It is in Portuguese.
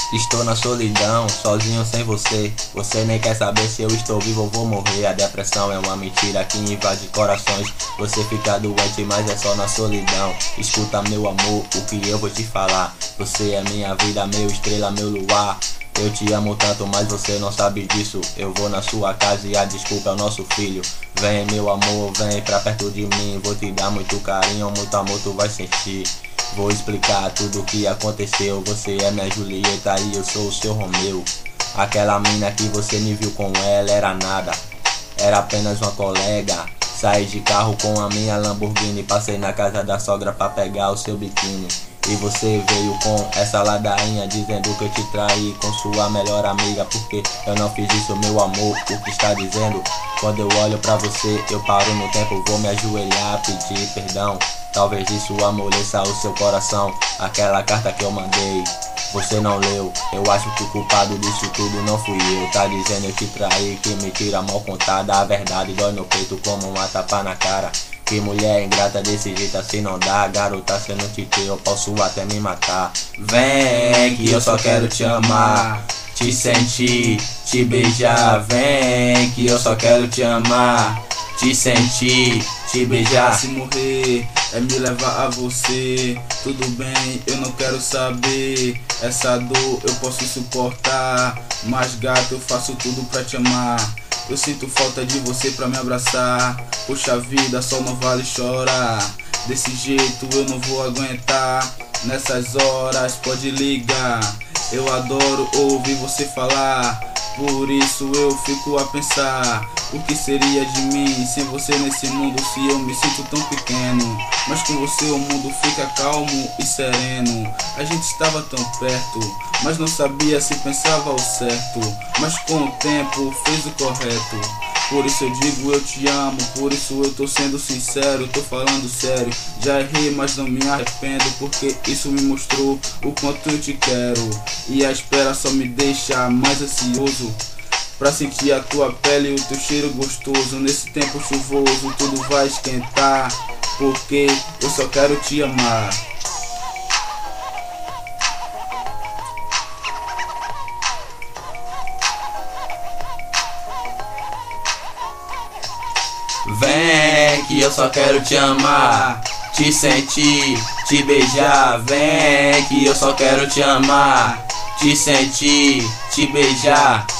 Estou na solidão, sozinho sem você. Você nem quer saber se eu estou vivo ou vou morrer. A depressão é uma mentira que invade corações. Você fica doente, mas é só na solidão. Escuta meu amor, o que eu vou te falar. Você é minha vida, meu estrela, meu luar. Eu te amo tanto, mas você não sabe disso. Eu vou na sua casa e a desculpa é o nosso filho. Vem meu amor, vem pra perto de mim. Vou te dar muito carinho, muito amor tu vai sentir. Vou explicar tudo o que aconteceu. Você é minha Julieta e eu sou o seu Romeu. Aquela mina que você me viu com ela era nada, era apenas uma colega. Saí de carro com a minha Lamborghini, passei na casa da sogra pra pegar o seu biquíni. E você veio com essa ladainha dizendo que eu te traí com sua melhor amiga. Porque eu não fiz isso, meu amor, o que está dizendo? Quando eu olho pra você, eu paro no tempo, vou me ajoelhar, pedir perdão. Talvez isso amoleça o seu coração. Aquela carta que eu mandei, você não leu. Eu acho que o culpado disso tudo não fui eu. Tá dizendo eu te traí, que mentira mal contada. A verdade dói no peito como uma tapa na cara. Que mulher ingrata desse jeito assim não dá. Garota, se eu não te ter, eu posso até me matar. Vem que eu só quero te amar, te sentir, te beijar. Vem que eu só quero te amar, te sentir, te beijar. Se morrer é me levar a você, tudo bem, eu não quero saber. Essa dor eu posso suportar, mas gato, eu faço tudo pra te amar. Eu sinto falta de você pra me abraçar. Poxa vida, só não vale chorar. Desse jeito eu não vou aguentar. Nessas horas pode ligar. Eu adoro ouvir você falar. Por isso eu fico a pensar, o que seria de mim sem você nesse mundo? Se eu me sinto tão pequeno, mas com você o mundo fica calmo e sereno. A gente estava tão perto, mas não sabia se pensava o certo. Mas com o tempo fez o correto. Por isso eu digo eu te amo, por isso eu tô sendo sincero, tô falando sério. Já errei, mas não me arrependo, porque isso me mostrou o quanto eu te quero. E a espera só me deixa mais ansioso pra sentir a tua pele e o teu cheiro gostoso. Nesse tempo chuvoso tudo vai esquentar, porque eu só quero te amar. Vem que eu só quero te amar, te sentir, te beijar. Vem que eu só quero te amar, te sentir, te beijar.